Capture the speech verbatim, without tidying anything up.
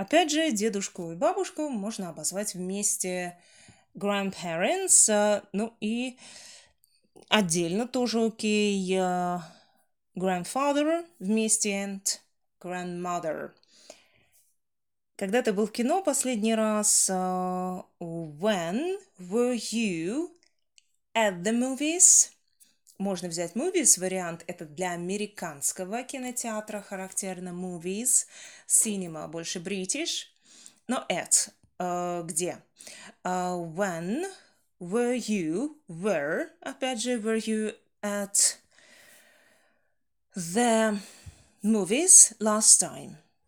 Опять же, дедушку и бабушку можно обозвать вместе grandparents, а, ну и отдельно тоже окей. а, Grandfather вместе and grandmother. Когда ты был в кино последний раз, а, when were you at the movies? Можно взять movies, вариант это для американского кинотеатра характерно movies, cinema больше British, но at э, где? А, when were you, were, опять же, were you at the movies last time?